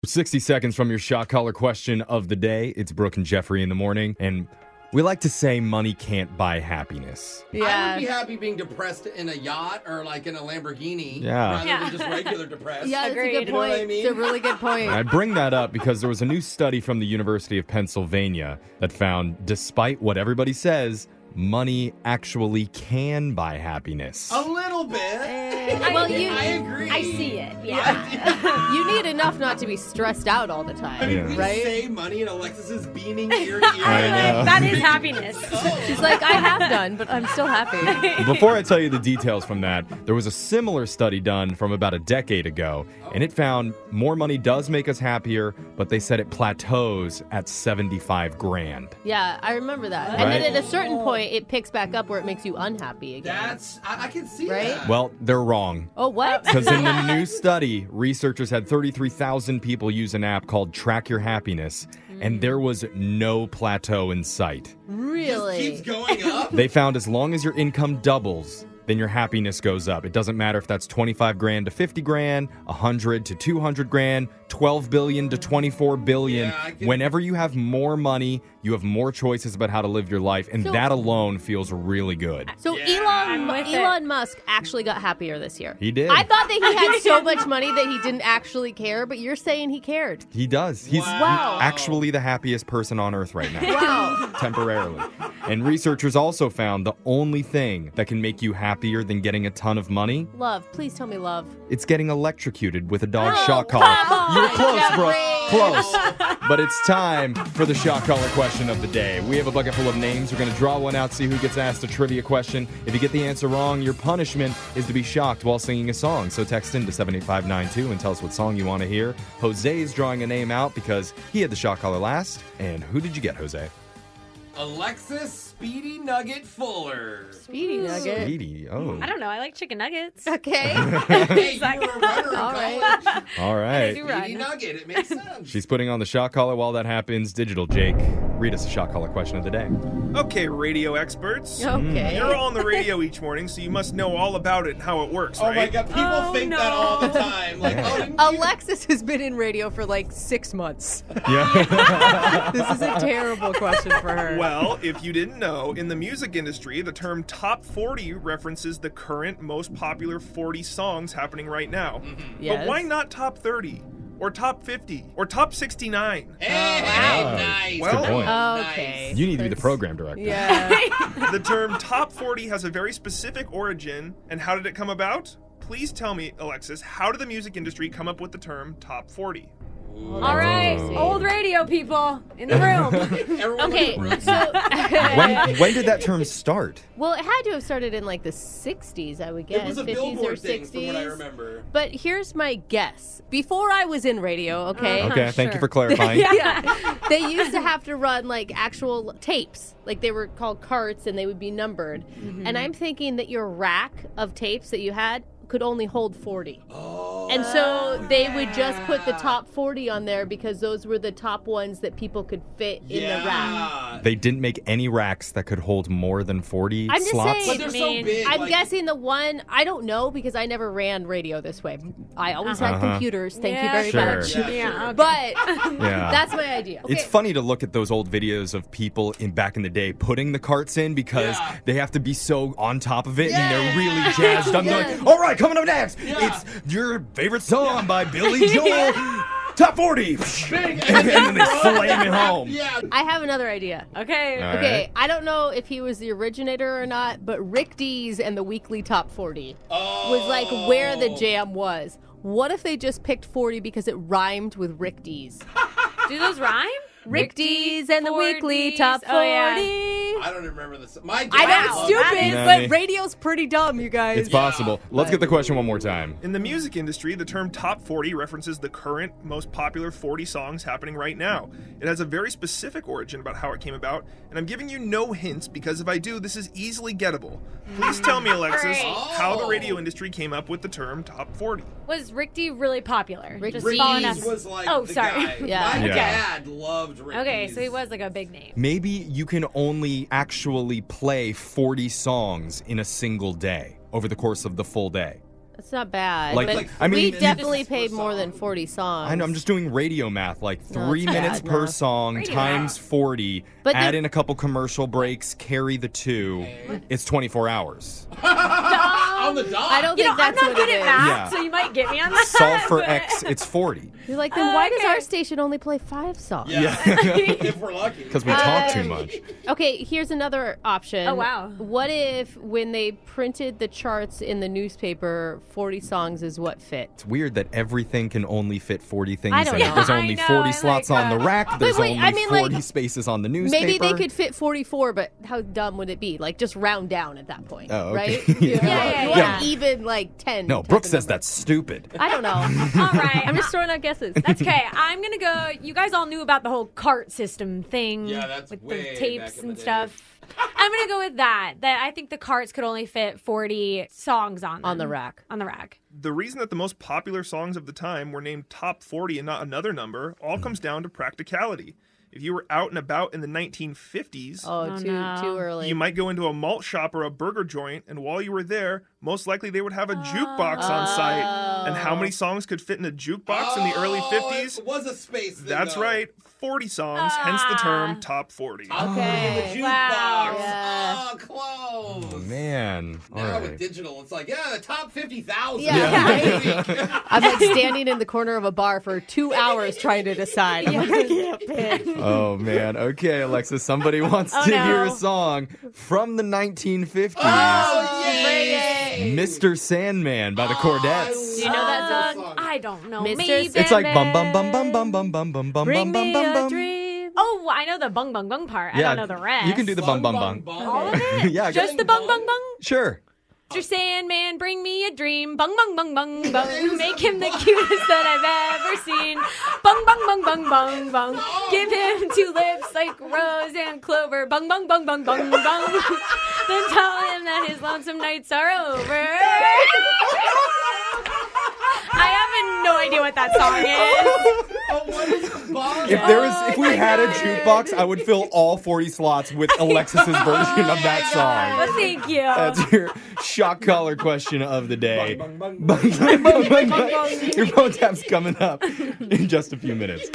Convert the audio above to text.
60 seconds from your shot collar question of the day. It's Brooke and Jeffrey in the morning, and we like to say money can't buy happiness. I would be happy being depressed in a yacht or like in a Lamborghini rather than just regular depressed. Yeah, that's a good point. You know what I mean? It's a really good point. I bring that up because there was a new study from the University of Pennsylvania that found, despite what everybody says, money actually can buy happiness. A little bit. I agree. I see it. Yeah. You need enough not to be stressed out all the time, I mean, we right? say money and Alexis is beaming ear to ear. I know. That is happiness. She's like, I have done, but I'm still happy. Before I tell you the details from that, there was a similar study done from about a decade ago, and it found more money does make us happier, but they said it plateaus at 75 grand. Yeah, I remember that. Right. And then at a certain point, it picks back up where it makes you unhappy again. I can see Right? that. Well, they're wrong. Oh, what? Because in the new study, researchers had 33,000 people use an app called Track Your Happiness, and there was no plateau in sight. Really? Keeps going up. They found as long as your income doubles, then your happiness goes up. It doesn't matter if that's 25 grand to 50 grand, 100 to 200 grand, 12 billion to 24 billion. Yeah, Whenever you have more money, you have more choices about how to live your life, and So- that alone feels really good. So I'm with it. Elon Musk actually got happier this year. He did. I thought that he had so much money that he didn't actually care, but you're saying he cared. He does. He's Wow. actually the happiest person on earth right now. Wow. Temporarily. And researchers also found the only thing that can make you happier than getting a ton of money, Love. Please tell me love. it's getting electrocuted with a dog Oh, shock collar. come on, You were close, bro. Jeffrey. Close. But it's time for the shock collar question of the day. We have a bucket full of names. We're going to draw one out, see who gets asked a trivia question. If you get the answer wrong, your punishment is to be shocked while singing a song. So text in to 78592 and tell us what song you want to hear. Jose is drawing a name out because he had the shock collar last. And who did you get, Jose? Alexis Speedy Nugget Fuller. Speedy Nugget. Speedy. Oh. I don't know. I like chicken nuggets. Okay. Hey, you were a runner in All college. right. All right. do Speedy run. Nugget. It makes sense. She's putting on the shock collar while that happens. Digital Jake, read us a shock collar question of the day. Okay, radio experts. Okay. You're all on the radio each morning, so you must know all about it and how it works, Oh right? my god, people Oh, think no. that all the time. Like, oh, didn't you? Alexis has been in radio for like 6 months. Yeah. This is a terrible question for her. Well, if you didn't know, in the music industry, the term top 40 references the current most popular 40 songs happening right now. Yes. But why not top 30? Or top 50? Or top 69? Hey, wow. nice. Well- Good point. Okay. You need to be the program director. Yeah. The term top 40 has a very specific origin, and how did it come about? Please tell me, Alexis, how did the music industry come up with the term top 40? All right, Oh. old radio people in the room. Everyone Okay, was a so When did that term start? well, it had to have started in like the 60s, I would guess. It was a 50s or Billboard 60s. thing from what I remember. But here's my guess. Before I was in radio, okay? Okay, thank you sure. for clarifying. Yeah. They used to have to run like actual tapes. Like they were called carts and they would be numbered. And I'm thinking that your rack of tapes that you had could only hold 40. And so they would just put the top 40 on there because those were the top ones that people could fit in the rack. They didn't make any racks that could hold more than 40 I'm just slots. saying- But they're so mean, big. I'm like, guessing the one, I don't know because I never ran radio this way. I always had Uh-huh. computers. Thank you Yeah, very Sure. much. Yeah, Yeah, sure. okay. But Yeah. that's my idea. It's funny to look at those old videos of people in back in the day putting the carts in because Yeah. they have to be so on top of it and they're Yeah. really jazzed up. They're Yes. like, all right, coming up next, Yeah. it's your favorite song by Billy Joel, top 40. Big. And then they slam it home. Yeah. I have another idea. Okay. All Okay, right. I don't know if he was the originator or not, but Rick Dees and the weekly top 40 was like where the jam was. What if they just picked 40 because it rhymed with Rick Dees? Do those rhyme? Rick Dees and the 40s. weekly top 40. Oh, yeah. I don't remember this. My I know dad it's loved stupid, it. Yeah. but radio's pretty dumb, you guys. It's possible. Let's get the question one more time. In the music industry, the term top 40 references the current most popular 40 songs happening right now. It has a very specific origin about how it came about, and I'm giving you no hints because if I do, this is easily gettable. Please tell me, Alexis, Great. how the radio industry came up with the term top 40. Was Rick D really popular? Rick Just Dees following Dees us. was like Oh, the sorry. guy. Yeah. My Yeah. dad loved Rick Okay, Dees. so he was like a big name. Maybe you can only actually play 40 songs in a single day over the course of the full day. That's not bad. Like- but like, I mean- we definitely paid more than 40 songs. I know, I'm just doing radio math, like No, 3 it's minutes bad per math. song Radio times math. 40, But add the- in a couple commercial breaks, carry the 2. It's 24 hours. On the dot. I don't You know, think I'm that's not what good it at is. math, Yeah. so you might get me on that. Solve for but- X, it's 40. You're like, then why does Okay. our station only play 5 songs? Yeah. if we're lucky. Because we talk too much. Okay, here's another option. Oh, wow. What if when they printed the charts in the newspaper, 40 songs is what fit? It's weird that everything can only fit 40 things I don't in it. know. There's I only know, 40 I slots like on the that. rack. There's wait, only I mean, like, 40 spaces on the newspaper. Maybe they could fit 44, but how dumb would it be? Like, just round down at that point, Oh, okay. right? You know? Yeah, You yeah. want even, like, 10. No, type Brooke of says number. that's stupid. I don't know. All right. I'm just throwing out guesses. That's okay. I'm gonna go. You guys all knew about the whole cart system thing. Yeah, that's with way the tapes back in the and day. stuff. I'm gonna go with that. That I think the carts could only fit 40 songs on them. On the rack. On the rack. The reason that the most popular songs of the time were named top 40 and not another number all Hmm. comes down to practicality. If you were out and about in the 1950s, Oh, too early. you might go into a malt shop or a burger joint, and while you were there, most likely they would have a jukebox on site. And how many songs could fit in a jukebox in the early 50s? It was a space thing, That's though. right, 40 songs, hence the term top 40. Okay. The jukebox. Wow. Yeah. Oh, close. Man. All Now right. with digital, it's like, yeah, the top 50,000. Yeah. I'm like standing in the corner of a bar for 2 hours trying to decide. I'm like, I can't pick. Oh, man. Okay, Alexis, somebody wants Oh, to no. hear a song from the 1950s. Oh, yay! Mr. Sandman by the Cordettes. Do you know that that song? song. I don't know. Mr. Maybe. It's like bum bum bum bum bum bum bum bum bum Bring bum me bum a bum. dream. Oh, I know the bung bung bung part. I don't know the rest. You can do the bum bum bum. all of it. Yeah, Just the bung bung bung. Sure. Mr. Sandman, bring me a dream. Bung bung bung bung bung. Make him the cutest that I've ever seen. Bung bung bung bung bung bung. Give him 2 lips like rose and clover. Bung bung bung bung bung bung. Then tell him that his lonesome nights are over. I have no idea what that song is. Oh, what is the bong? If we had a jukebox, I would fill all 40 slots with Alexis's version of that song. Well, thank you. That's your shock collar question of the day. Bung, bung, bung. Bung, bung, bung, bung, bung. Your phone tap's coming up in just a few minutes.